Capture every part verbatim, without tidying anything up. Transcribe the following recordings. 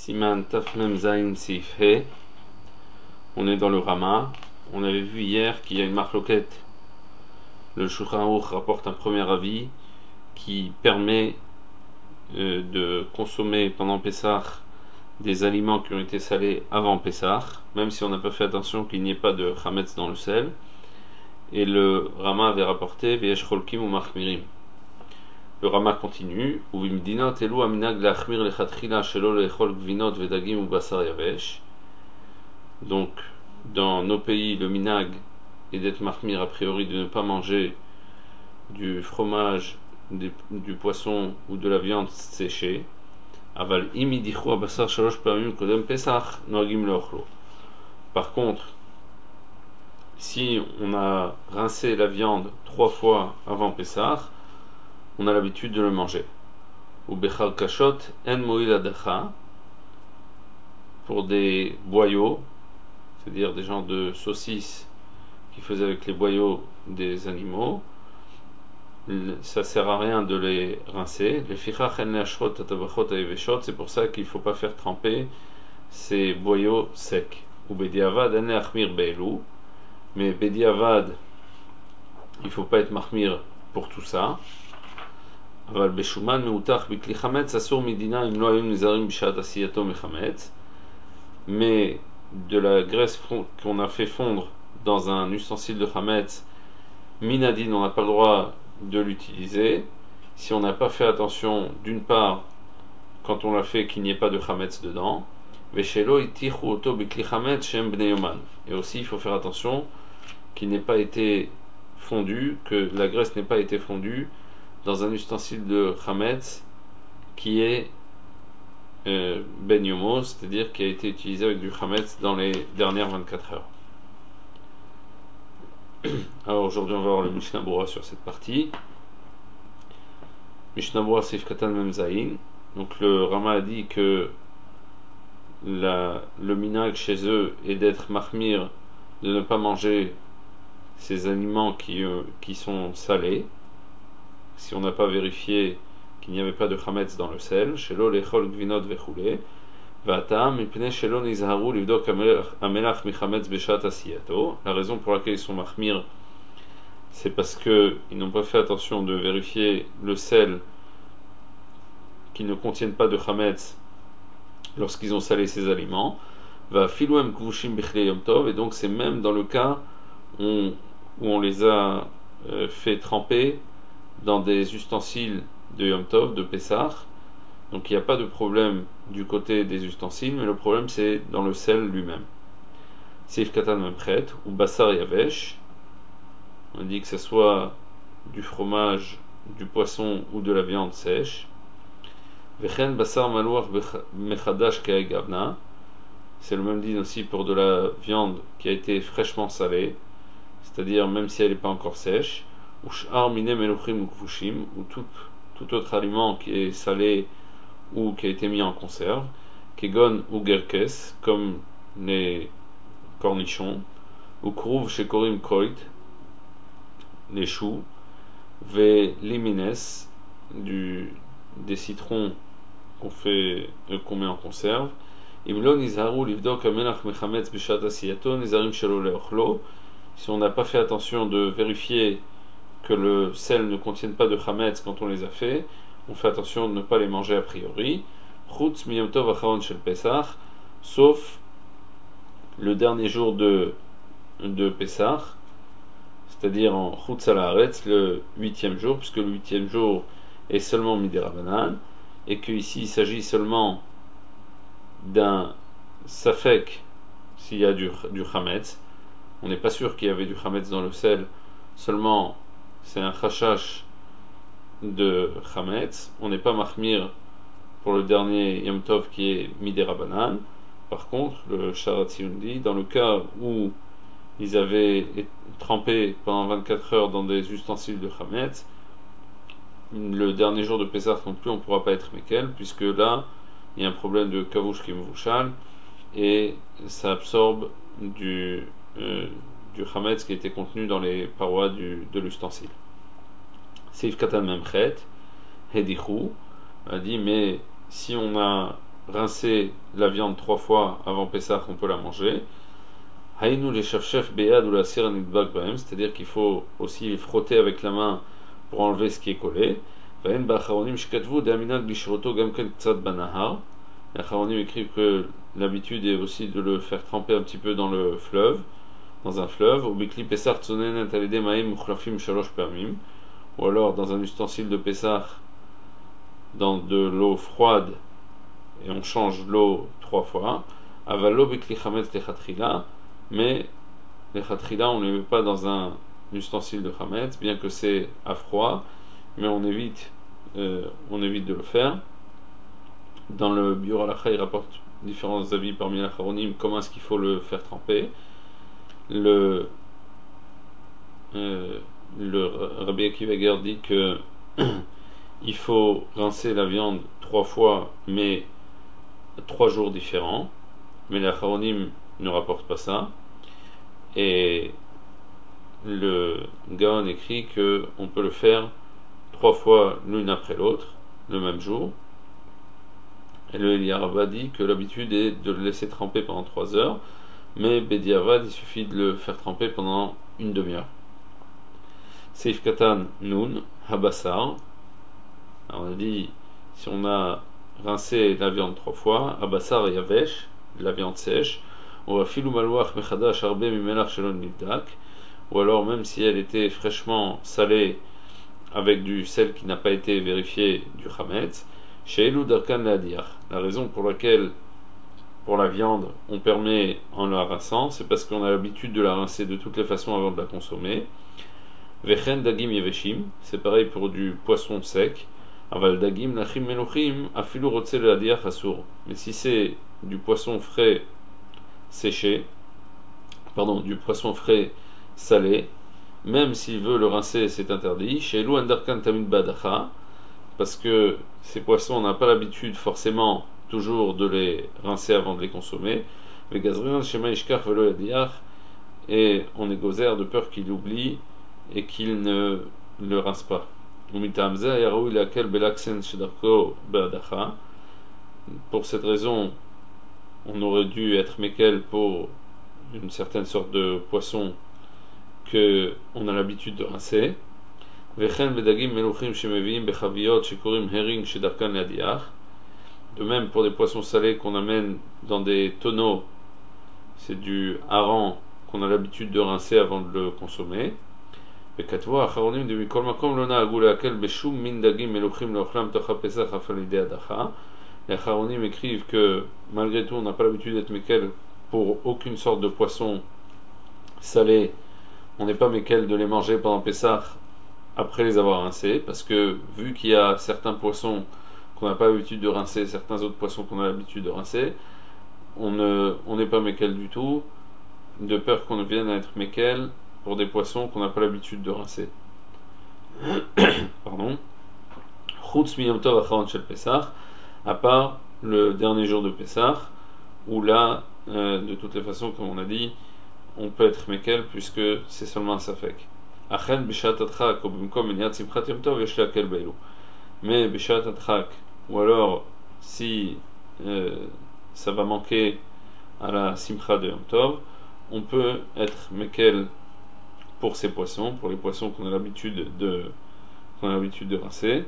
Siman Taf Mem Zayin Sif He. On est dans le Rama. On avait vu hier qu'il y a une marloquette. Le Shulchan Aruch rapporte un premier avis qui permet euh, de consommer pendant Pessah des aliments qui ont été salés avant Pessah, même si on n'a pas fait attention qu'il n'y ait pas de chametz dans le sel. Et le Rama avait rapporté Veyesh Cholkim ou Machmirim. Le Rama continue, donc dans nos pays le minag est d'être mahmir a priori de ne pas manger du fromage, du, du poisson ou de la viande séchée. Aval imidichu abasar shalosh pamim kodem pesach noagim leochlo. Par contre, si on a rincé la viande trois fois avant Pessah, on a l'habitude de le manger. Ou bechal kashot en moïl adacha, pour des boyaux, c'est-à-dire des genres de saucisses qui faisaient avec les boyaux des animaux, ça sert à rien de les rincer. C'est pour ça qu'il ne faut pas faire tremper ces boyaux secs. Ou bediavad en achmir be'elu, mais bediavad, il ne faut pas être mahmir pour tout ça. Mais de la graisse qu'on a fait fondre dans un ustensile de chametz, minadin, on n'a pas le droit de l'utiliser si on n'a pas fait attention, d'une part, quand on l'a fait, qu'il n'y ait pas de chametz dedans, et aussi il faut faire attention qu'il n'ait pas été fondu, que la graisse n'ait pas été fondue dans un ustensile de chametz qui est euh, ben yomo, c'est-à-dire qui a été utilisé avec du chametz dans les dernières vingt-quatre heures. Alors aujourd'hui on va voir le Mishnah Berurah sur cette partie. Mishnah Berurah Seif Katan Mem Zayin. Donc le Rama a dit que la, le minag chez eux est d'être mahmir, de ne pas manger ces aliments qui, euh, qui sont salés, si on n'a pas vérifié qu'il n'y avait pas de chametz dans le sel. Shelo lechol gvinot vechule va'atam mipnei shelo nizharu livdok amelach michametz beshat asiyato. La raison pour laquelle ils sont mahmir, c'est parce que ils n'ont pas fait attention de vérifier le sel qui ne contiennent pas de chametz lorsqu'ils ont salé ces aliments. Va filouem kvushim bichlei yom tov, et donc c'est même dans le cas où on, où on les a euh, fait tremper dans des ustensiles de Yom Tov, de Pessah. Donc il n'y a pas de problème du côté des ustensiles, mais le problème c'est dans le sel lui-même. Sif Katan Memchet, ou Bassar Yavesh, on dit que ce soit du fromage, du poisson ou de la viande sèche. Vechen Bassar Malouach Mechadash Ke'egavna, c'est le même dit aussi pour de la viande qui a été fraîchement salée, c'est-à-dire même si elle n'est pas encore sèche. Ou tout, tout autre aliment qui est salé ou qui a été mis en conserve, kegon ou gerkes, comme les cornichons, ou krouv chez korim koit, les choux, ve limines, du, des citrons qu'on fait, euh, qu'on met en conserve. Imlo nizaru livdok amelach mechametz bishat asiyato nizarim shelo leochlo. Si on n'a pas fait attention de vérifier que le sel ne contienne pas de chametz quand on les a fait, on fait attention de ne pas les manger a priori. Chutz miyom tov acharon shel Pesach, sauf le dernier jour de, de Pesach, c'est-à-dire en chutz al haaretz, le huitième jour, puisque le huitième jour est seulement midirabanan, et qu'ici il s'agit seulement d'un safek s'il y a du, du chametz. On n'est pas sûr qu'il y avait du chametz dans le sel, seulement c'est un chashash de chametz. On n'est pas mahmir pour le dernier Yom Tov qui est midirabanan. Par contre, le Sharat Tziyun dit, dans le cas où ils avaient trempé pendant vingt-quatre heures dans des ustensiles de chametz, le dernier jour de Pesach non plus on ne pourra pas être mekel, puisque là il y a un problème de kavush qui mvushal et ça absorbe du euh, du chametz qui était contenu dans les parois du, de l'ustensile. Seif Katan Memchet, Hedichou a dit, mais si on a rincer la viande trois fois avant Pessah, on peut la manger. Haïnou les chef béad ou la siranidbak bahem, c'est-à-dire qu'il faut aussi les frotter avec la main pour enlever ce qui est collé. Vahen bacharonim shkatvu d'aminag bishroto gamken tzad banahar. Les charonim écrivent que l'habitude est aussi de le faire tremper un petit peu dans le fleuve, dans un fleuve. Ou bikli pesach tzonenet alede maim uchlafim shalosh permim. Ou alors dans un ustensile de Pessah, dans de l'eau froide, et on change l'eau trois fois. Avalo bikli chametz lechatchila. Mais les khatrila, on ne les met pas dans un ustensile de chametz, bien que c'est à froid, mais on évite, euh, on évite de le faire. Dans le Biur Halacha, il rapporte différents avis parmi les charonim, comment est-ce qu'il faut le faire tremper. Le, euh, le Rabbi Akiva Ger dit que il faut rincer la viande trois fois, mais trois jours différents. Mais les charonim ne rapporte pas ça, et le Gaon écrit que on peut le faire trois fois l'une après l'autre le même jour, et le Eliarava dit que l'habitude est de le laisser tremper pendant trois heures, mais Bediavad il suffit de le faire tremper pendant une demi-heure. Seif Katan Nun Habassar, on a dit si on a rincé la viande trois fois, Habassar Yavesh, la viande sèche, ou alors même si elle était fraîchement salée avec du sel qui n'a pas été vérifié du chametz, la raison pour laquelle pour la viande on permet en la rinçant, c'est parce qu'on a l'habitude de la rincer de toutes les façons avant de la consommer. Vechen dagim yeveshim, c'est pareil pour du poisson sec. Aval dagim nachim meluchim afilu rotze leadiach asur, mais si c'est du poisson frais séché, pardon, du poisson frais salé, même s'il veut le rincer, c'est interdit. Chez Elou Andarkan Tamid Badacha, parce que ces poissons, on n'a pas l'habitude forcément toujours de les rincer avant de les consommer. Et on est gozer de peur qu'il oublie et qu'il ne le rince pas. Pour cette raison, on aurait dû être mekel pour une certaine sorte de poisson que on a l'habitude de rincer. De même pour des poissons salés qu'on amène dans des tonneaux, c'est du hareng qu'on a l'habitude de rincer avant de le consommer. Les charonim écrivent que malgré tout on n'a pas l'habitude d'être mekel pour aucune sorte de poisson salé. On n'est pas mekel de les manger pendant Pessah après les avoir rincés, parce que vu qu'il y a certains poissons qu'on n'a pas l'habitude de rincer, certains autres poissons qu'on a l'habitude de rincer, on ne, on n'est pas mekel du tout, de peur qu'on ne vienne à être mekel pour des poissons qu'on n'a pas l'habitude de rincer. Pardon. Chutz miyom tov acharon shel Pessah, à part le dernier jour de Pessah, où là, euh, de toutes les façons, comme on a dit, on peut être mekel puisque c'est seulement un safek. Achen bishat atchak ou bimkom meniat simchat yom tov yesh leakel beilou. Mais bishat atchak, ou alors si euh, ça va manquer à la simcha de yom tov, on peut être mekel pour ces poissons, pour les poissons qu'on a l'habitude de qu'on a l'habitude de rincer.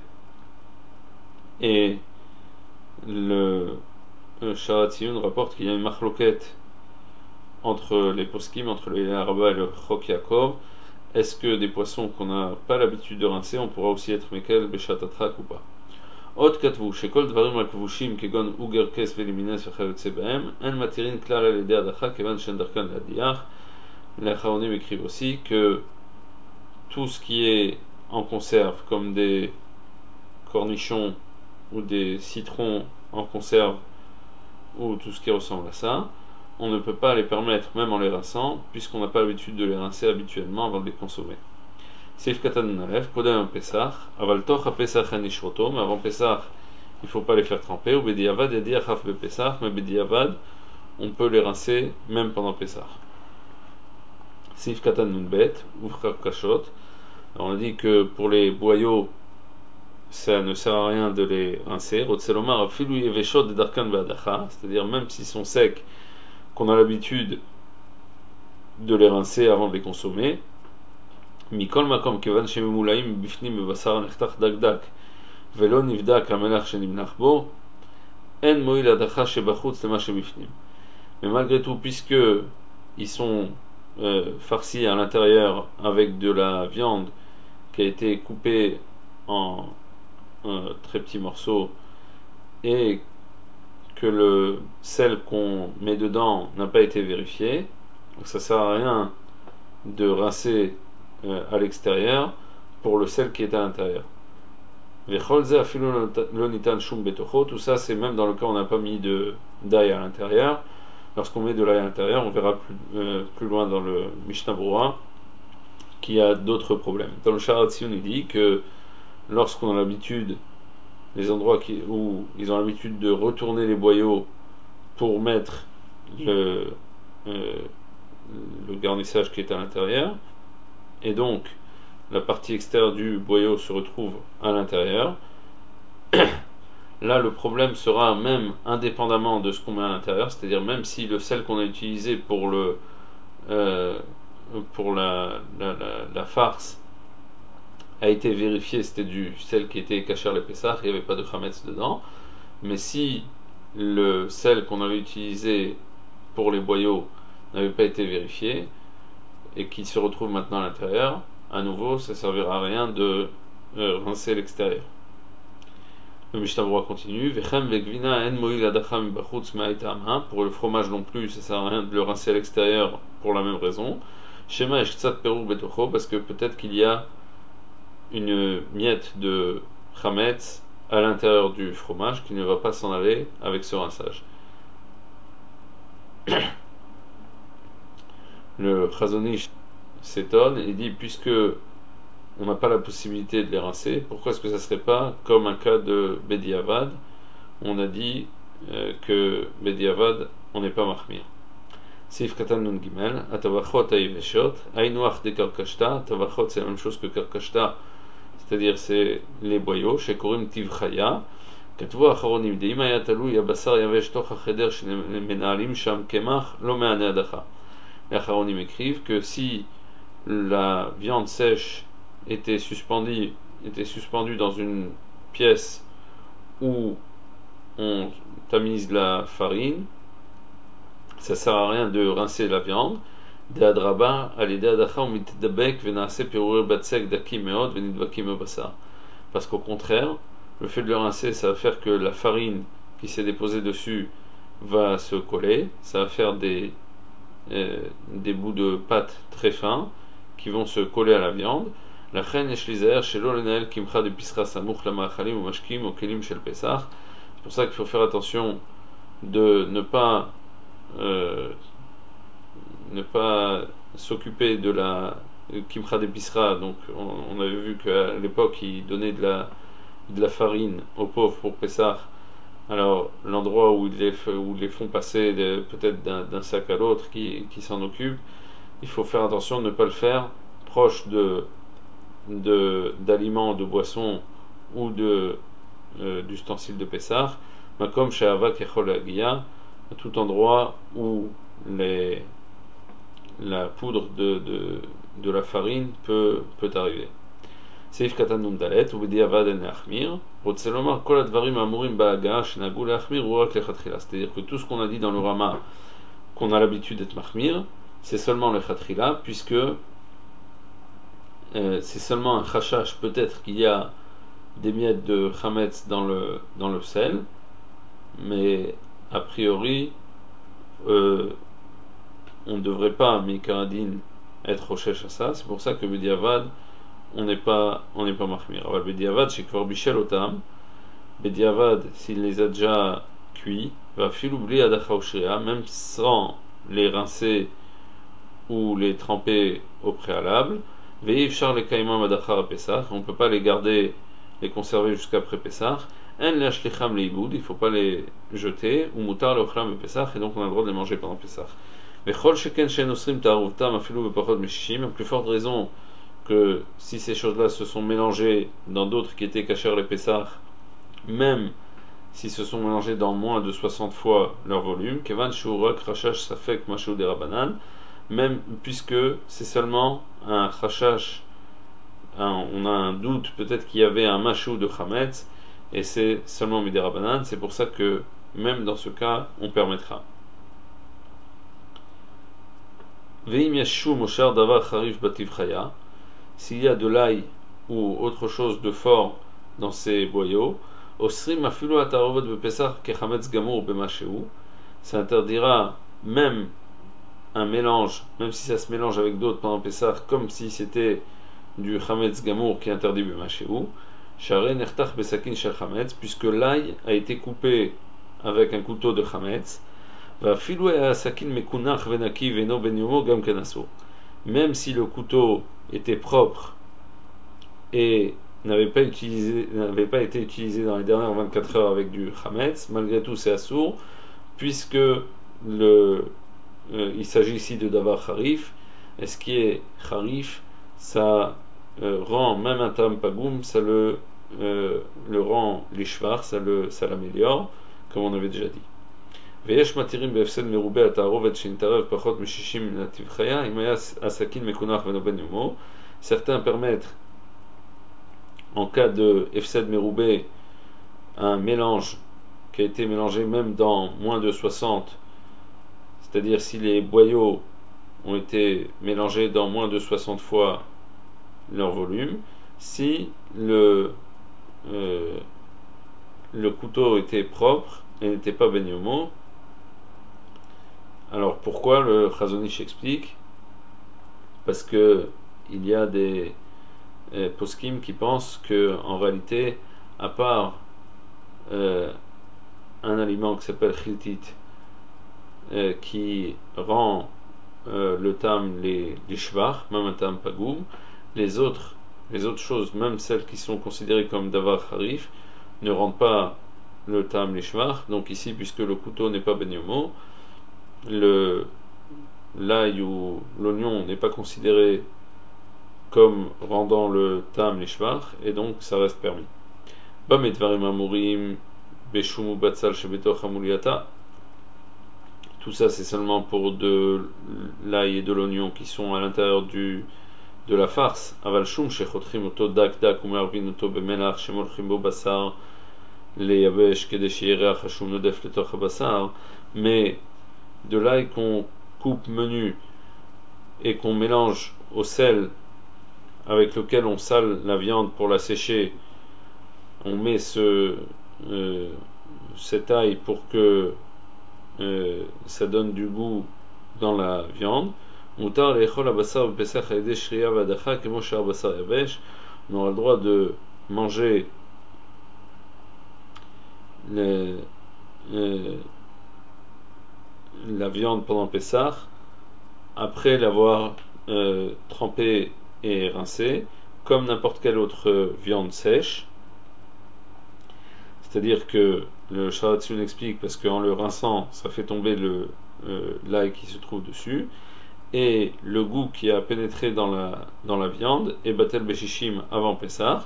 Et le Sharat Tziyun rapporte qu'il y a une machloket entre les poskim, entre le Araba et le Chok Yaakov. Est-ce que des poissons qu'on n'a pas l'habitude de rincer, on pourra aussi être mekel beshat atrak ou pas? Ot katvu shekol dvarim akvushim kegon uger kes velimines vechayotze behem en matirin klal al yedei adacha kevan shen darkan ladiach. Les charonim écrivent aussi que tout ce qui est en conserve, comme des cornichons ou des citrons en conserve ou tout ce qui ressemble à ça, on ne peut pas les permettre même en les rinçant, puisqu'on n'a pas l'habitude de les rincer habituellement avant de les consommer. Seif katan nalef, kodem pesach, aval toch a pesach en ishroto, mais avant pesach, il ne faut pas les faire tremper, ou bediavad et diachaf be pesach, mais bediavad, on peut les rincer même pendant pesach. Seif katan nunbet, ouvrar kashot, on a dit que pour les boyaux ça ne sert à rien de les rincer. Rotselomar afilu yeveshot darkan be'adacha, c'est-à-dire même s'ils sont secs, qu'on a l'habitude de les rincer avant de les consommer. Mikol makom kevan shememulaim bifnim bebasar nechtach dakdak velo nivdak hamelach shenimnach bo en moil adacha shebachutz lema shebifnim. Mais malgré tout, puisque ils sont euh, farcis à l'intérieur avec de la viande qui a été coupée en euh, très petits morceaux et que le sel qu'on met dedans n'a pas été vérifié, donc ça sert à rien de rincer euh, à l'extérieur pour le sel qui est à l'intérieur. Tout ça c'est même dans le cas où on n'a pas mis de d'ail à l'intérieur. Lorsqu'on met de l'ail à l'intérieur, on verra plus, euh, plus loin dans le Mishnah Brura qu'il y a d'autres problèmes. Dans le Sharat Sion, il dit que lorsqu'on a l'habitude, les endroits qui, où ils ont l'habitude de retourner les boyaux pour mettre le, euh, le garnissage qui est à l'intérieur, et donc la partie extérieure du boyau se retrouve à l'intérieur, là le problème sera même indépendamment de ce qu'on met à l'intérieur, c'est-à-dire même si le sel qu'on a utilisé pour le euh, pour la, la, la, la farce a été vérifié, c'était du sel qui était kasher le Pessah, il n'y avait pas de chametz dedans, mais si le sel qu'on avait utilisé pour les boyaux n'avait pas été vérifié et qu'il se retrouve maintenant à l'intérieur, à nouveau ça ne servira à rien de euh, rincer l'extérieur. Le Mishnah Brura continue. Pour le fromage non plus, ça ne sert à rien de le rincer à l'extérieur pour la même raison. Shema parce que peut-être qu'il y a une miette de chametz à l'intérieur du fromage qui ne va pas s'en aller avec ce rinçage. Le Chazon Ish s'étonne et dit, puisque on n'a pas la possibilité de les rincer, pourquoi est-ce que ça ne serait pas comme un cas de Bediavad? On a dit euh, que Bediavad, on n'est pas mahmir. Sif Katan Nun Gimel, Atavachot Aiveshot, Aïnouach de Karkashta, Atavachot c'est la même chose que Karkashta, c'est-à-dire c'est les boyaux, chez Korim Tivchaya, Katvu Acharonim, Deimaya Talou, Yabasar Yavesh Toch Acheder, chez les Menalim, Sham Kemach, Lomeane Adacha. Les Acharonim écrivent que si la viande sèche était suspendue, était suspendue dans une pièce où on tamise la farine, ça sert à rien de rincer la viande. Parce qu'au contraire, le fait de le rincer, ça va faire que la farine qui s'est déposée dessus va se coller, ça va faire des, euh, des bouts de pâte très fins qui vont se coller à la viande. La reine Eshlizer, chez l'Olenel, Kimcha de Pisra Samouk, la Maachalim ou Mashkim, au Kelim chez le Pessah. C'est pour ça qu'il faut faire attention de ne pas euh, ne pas s'occuper de la Kimcha de Pisra. Donc, on, on avait vu qu'à l'époque, ils donnaient de la, de la farine aux pauvres pour Pessah. Alors, l'endroit où ils les, où ils les font passer de, peut-être d'un, d'un sac à l'autre qui, qui s'en occupe, il faut faire attention de ne pas le faire proche de De, d'aliments, de boissons ou de euh, d'ustensiles de Pessah, comme chez Ava Kechol Agia, à tout endroit où les, la poudre de, de, de la farine peut, peut arriver. Seif Katan Nun Dalet, ou Bediavad en Achmir, Rotselomar Kol Advarim Amurim Ba'aga, Shenagu Le'achmir, ou Rak Lechatchila. C'est-à-dire que tout ce qu'on a dit dans le Rama, qu'on a l'habitude d'être Mahmir, c'est seulement le Chatchila, puisque Euh, c'est seulement un chashash, peut-être qu'il y a des miettes de chametz dans le, dans le sel, mais a priori euh, on ne devrait pas, Mikaradin, être rochesh à ça. C'est pour ça que Bediavad on n'est pas on n'est pas mahmir. Alors Bediavad chez Kvar Bichel Otam, Bediavad s'il les a déjà cuits, va filoubli adacha ushria, même sans les rincer ou les tremper au préalable. Veillez char les kaimam adachar à Pessah, on ne peut pas les garder, les conserver jusqu'après Pessah. En l'ashlicham leiboud, il ne faut pas les jeter, ou mutar l'ochlam Pessah, et donc on a le droit de les manger pendant Pessah. Mais chol sheken shen osrim ta'aruvtam afilu bepachot meshishim, a plus forte raison que si ces choses-là se sont mélangées dans d'autres qui étaient cachers les Pessah, même s'ils se sont mélangés dans moins de soixante fois leur volume, Kevan Shurak Rashash Safek Mashou de Rabanan, même puisque c'est seulement un Rashash, on a un doute, peut-être qu'il y avait un Mashou de Chametz, et c'est seulement Midé Rabanan, c'est pour ça que même dans ce cas, on permettra. Veim Yashu Moshar Davar Charif Bativ Chaya, s'il y a de l'ail ou autre chose de fort dans ces boyaux, Osrim Afilu Atarovot Bepesach Kechametz Gamour Bemasheu, ça interdira même un mélange, même si ça se mélange avec d'autres pendant Pessah, comme si c'était du Chametz Gamour qui est interdit Bemasheu, Share Nertach Besakin Shel Chametz, puisque l'ail a été coupé avec un couteau de Chametz, Va Afilu Asakin Mekunach Venaki Veno Benyomo Gam Kenaso, même si le couteau était propre et n'avait pas, utilisé, n'avait pas été utilisé dans les dernières vingt-quatre heures avec du Chametz, malgré tout c'est assourd, puisque le, euh, il s'agit ici de Davar Harif, et ce qui est Harif, ça euh, rend même un Tam Pagoum, ça le, euh, le rend l'Ishvar, ça, le, ça l'améliore, comme on avait déjà dit. ויש מתירים בהפסד מרובה התערובת שנתערב פחות מ-שישים נתיב חיה אם היה הסכין מקונח ואינו בן יומו. Certains permettent en cas de Efsed Meroubé un mélange qui a été mélangé même dans moins de soixante, c'est-à-dire si les boyaux ont été mélangés dans moins de soixante fois leur volume, si le, euh, le couteau était propre et n'était pas ben yomo. Alors pourquoi le Chazonish explique? Parce que il y a des euh, poskim qui pensent que en réalité, à part euh, un aliment qui s'appelle chiltit, euh, qui rend euh, le tam les, les shvar, même un tam pagoum, les autres les autres choses, même celles qui sont considérées comme davar harif, ne rendent pas le tam les shvar. Donc ici, puisque le couteau n'est pas ben yomo, le l'ail ou l'oignon n'est pas considéré comme rendant le tam les shvar, et donc ça reste permis. Bamedvarim amurim beshumu batsal shebetoch hamuliata. Tout ça c'est seulement pour de l'ail et de l'oignon qui sont à l'intérieur du de la farce. Aval shum shechotrim oto dak dak umervin oto bemelach shemolchim bo basar leyabesh kede sheyereach hashum nodef letoch habasar. Mais de l'ail qu'on coupe menu et qu'on mélange au sel avec lequel on sale la viande pour la sécher, on met ce euh, cet ail pour que euh, ça donne du goût dans la viande. On aura le droit de manger les, euh, la viande pendant Pessah après l'avoir euh, trempée et rincée comme n'importe quelle autre viande sèche. C'est-à-dire que le Sharatsun explique parce qu'en le rinçant ça fait tomber le euh, l'ail qui se trouve dessus, et le goût qui a pénétré dans la, dans la viande est Batel Beshishim avant Pessah,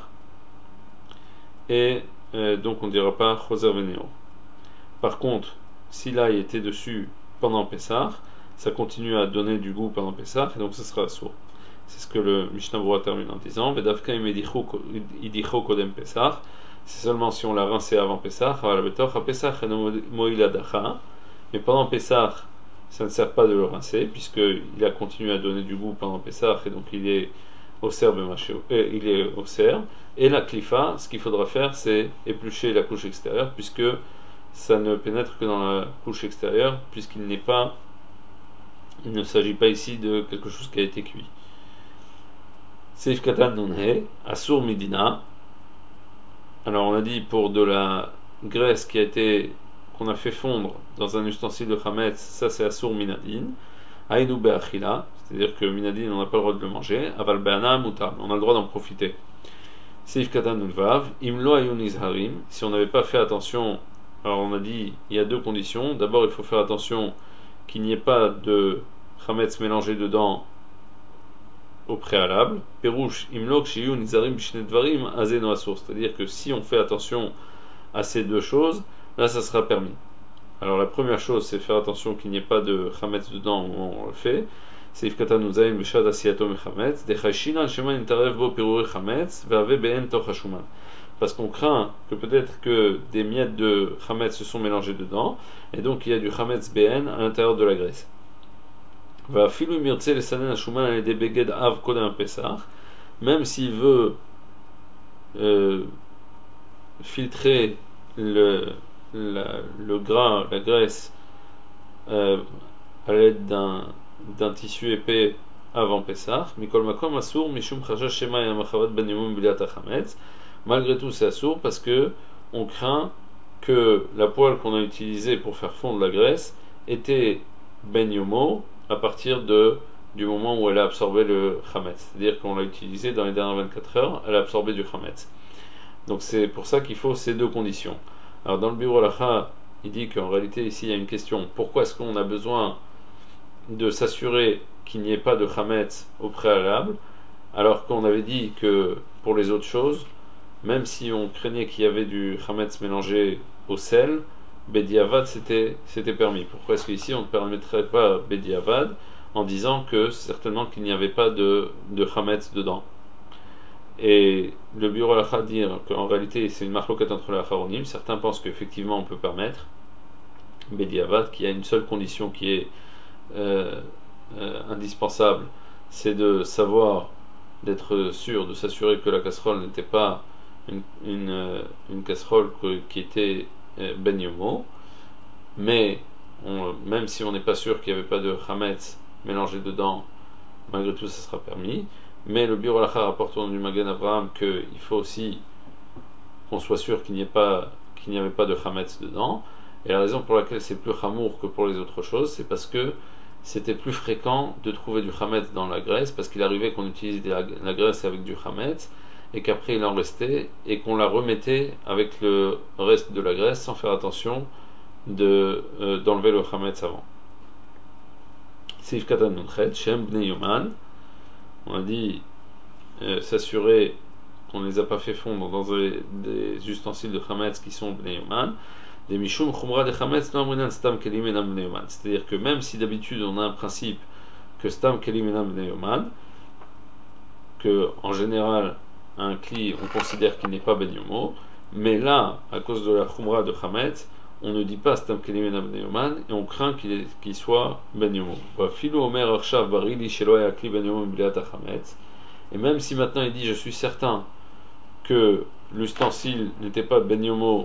et euh, donc on ne dira pas Choser Veneo. Par contre, si l'ail était dessus pendant Pessah, ça continue à donner du goût pendant Pessah, et donc ce sera sourd. C'est ce que le Mishnah Berurah termine en disant Vedavka im idicho kodem Pessah. C'est seulement si on l'a rincé avant Pessah, mais pendant Pessah, ça ne sert pas de le rincer, puisqu'il a continué à donner du goût pendant Pessah, et donc il est au cerf, euh, il est au cerf. Et la klifa, ce qu'il faudra faire, c'est éplucher la couche extérieure, puisque ça ne pénètre que dans la couche extérieure, puisqu'il n'est pas, il ne s'agit pas ici de quelque chose qui a été cuit. Seif katan nunhe, asur midina. Alors on a dit pour de la graisse qui a été qu'on a fait fondre dans un ustensile de chametz, ça c'est asur minadin. Aïnou be'achila, c'est-à-dire que minadin on n'a pas le droit de le manger. Aval be'ana mutar, on a le droit d'en profiter. Seif katan nulvav, imlo ayun izharim. Si on n'avait pas fait attention, alors on a dit il y a deux conditions. D'abord il faut faire attention qu'il n'y ait pas de chametz mélangé dedans au préalable. Perouche imlok shiyu nizarim b'shnei dvarim azeno asur. C'est-à-dire que si on fait attention à ces deux choses, là ça sera permis. Alors la première chose, c'est faire attention qu'il n'y ait pas de chametz dedans où on le fait. Seif katan nuzayin b'shad asiyato mechametz. Dechashina shema nintarev bo perure chametz ve'ave be'en toch hashuman. Parce qu'on craint que peut-être que des miettes de chametz se sont mélangées dedans, et donc il y a du chametz be'en à l'intérieur de la graisse. Va filu mirtse le sanen hashuman et des beged av kodem pesach, même s'il veut euh, filtrer le, la, le gras, la graisse euh, à l'aide d'un, d'un tissu épais avant Pessah, mikol makom asur mishum chashash shema yamachavat ben yomim biliat hachametz. Malgré tout, c'est assourd parce que on craint que la poêle qu'on a utilisée pour faire fondre la graisse était ben yomo à partir de, du moment où elle a absorbé le chametz. C'est-à-dire qu'on l'a utilisée dans les dernières vingt-quatre heures, elle a absorbé du chametz. Donc c'est pour ça qu'il faut ces deux conditions. Alors dans le Biur Halacha, il dit qu'en réalité ici il y a une question. Pourquoi est-ce qu'on a besoin de s'assurer qu'il n'y ait pas de chametz au préalable, alors qu'on avait dit que pour les autres choses, même si on craignait qu'il y avait du chametz mélangé au sel, Bediavad c'était, c'était permis. Pourquoi est-ce qu'ici on ne permettrait pas Bediavad en disant que certainement qu'il n'y avait pas de, de chametz dedans? Et le Biur Halacha dit qu'en réalité c'est une marloquette entre les acharonim. Certains pensent qu'effectivement on peut permettre Bediavad, qu'il y a une seule condition qui est euh, euh, indispensable, c'est de savoir, d'être sûr, de s'assurer que la casserole n'était pas une, une, une casserole que, qui était euh, ben yomo, mais on, même si on n'est pas sûr qu'il n'y avait pas de chametz mélangé dedans, malgré tout ça sera permis. Mais le Biur Halacha rapporte au nom du Magen Avraham qu'il faut aussi qu'on soit sûr qu'il n'y ait pas, qu'il n'y avait pas de chametz dedans. Et la raison pour laquelle c'est plus chamour que pour les autres choses, c'est parce que c'était plus fréquent de trouver du chametz dans la graisse, parce qu'il arrivait qu'on utilise la, la graisse avec du chametz, et qu'après il en restait, et qu'on la remettait avec le reste de la graisse sans faire attention de, euh, d'enlever le chametz avant. Sif katan nunchet, shem bnei yoman, on a dit euh, s'assurer qu'on ne les a pas fait fondre dans des, des ustensiles de chametz qui sont bnei yoman. Des mishum chumra de chametz no amrinan stam kelim enam bnei yoman. C'est-à-dire que même si d'habitude on a un principe que stam kelim enam bnei yoman, que en général un kli on considère qu'il n'est pas ben yomo, mais là à cause de la chumra de chametz on ne dit pas stam kelim enam bnei yoman et on craint qu'il, qu'il soit ben yomo. Va filu omer arshav barili shelo haya kli ben yomo biliat chametz. Et même si maintenant il dit je suis certain que l'ustensile n'était pas ben yomo,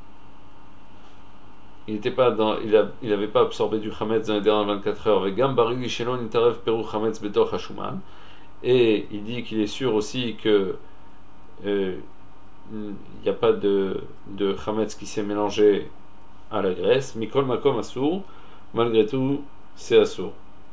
il n'était pas dans, il, a, il avait pas absorbé du chametz dans les dernières vingt-quatre heures. Vegam barili shelo nitarev peru chametz betor hashuman. Et il dit qu'il est sûr aussi que euh, il n'y a pas de, de chametz qui s'est mélangé à la graisse. Mikol makom asur, malgré tout, c'est asur.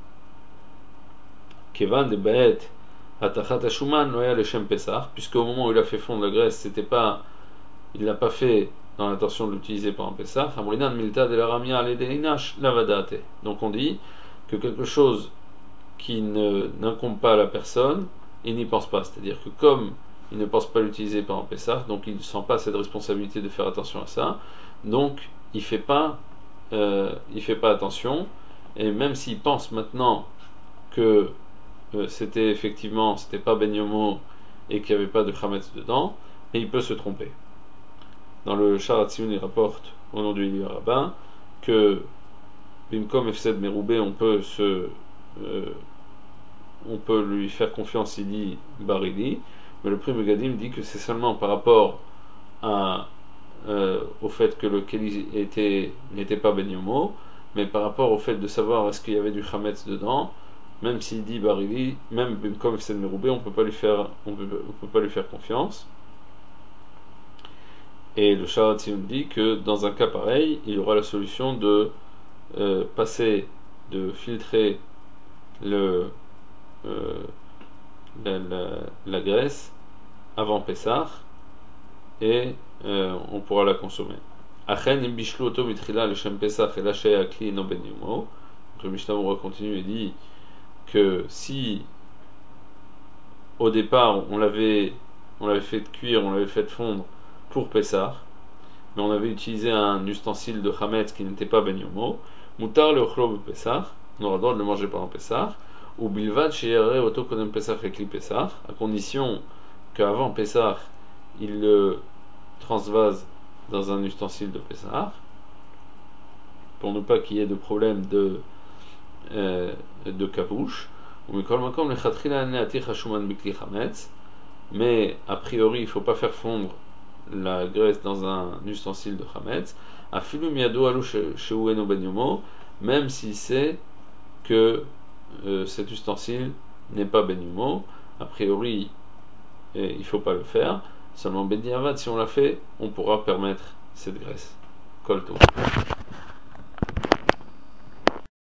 Kevan de baet atachat hashuman noya le shem pesach, puisque au moment où il a fait fondre la graisse, c'était pas, il l'a pas fait dans l'intention de l'utiliser pendant Pesach. Amrinan milta de la ramia aledinash lavadate. Donc on dit que quelque chose qui ne n'incombe pas à la personne, il n'y pense pas. C'est-à-dire que comme il ne pense pas l'utiliser pendant Pessah, donc il ne sent pas cette responsabilité de faire attention à ça, donc il fait pas, euh, il fait pas attention, et même s'il pense maintenant que euh, c'était effectivement, c'était pas ben yomo et qu'il n'y avait pas de chametz dedans, et il peut se tromper. Dans le Sharat Tziyun, il rapporte au nom du Eli Rabbin que Bimkom Efsed Meroubé, on peut se euh, on peut lui faire confiance, il dit Barili, mais le Pri Megadim dit que c'est seulement par rapport à, euh, au fait que le Keli était, n'était pas Ben Yomo, mais par rapport au fait de savoir est-ce qu'il y avait du Chametz dedans, même s'il dit Barili, même comme Efsed Meroubé, on peut pas lui faire, on peut, on peut pas lui faire confiance. Et le Sharat Tziyun dit que dans un cas pareil, il y aura la solution de euh, passer, de filtrer le Euh, la, la, la graisse avant Pessah et euh, on pourra la consommer. Achen im bishlu oto mitrila le shem Pessah et lâché à kli no ben yomo. Le Mishnah Moura continue et dit que si au départ, on l'avait, on l'avait fait cuire, on l'avait fait fondre pour Pessah, mais on avait utilisé un ustensile de Hametz qui n'était pas Ben Yomo, Mutar le Ochlo Pessah, on aura le droit de le manger pendant Pessah, ou Bilvad Sheyere Oto Kodem Pessah Ekli Pessah, à condition qu'avant Pessah, il le transvase dans un ustensile de Pessah, pour ne pas qu'il y ait de problème de, euh, de cabouche. Mais a priori, il ne faut pas faire fondre la graisse dans un ustensile de Hametz, même si c'est que euh, cet ustensile n'est pas Ben Yumo. A priori, eh, il ne faut pas le faire. Seulement Ben Diavad, si on l'a fait, on pourra permettre cette graisse. Kolto.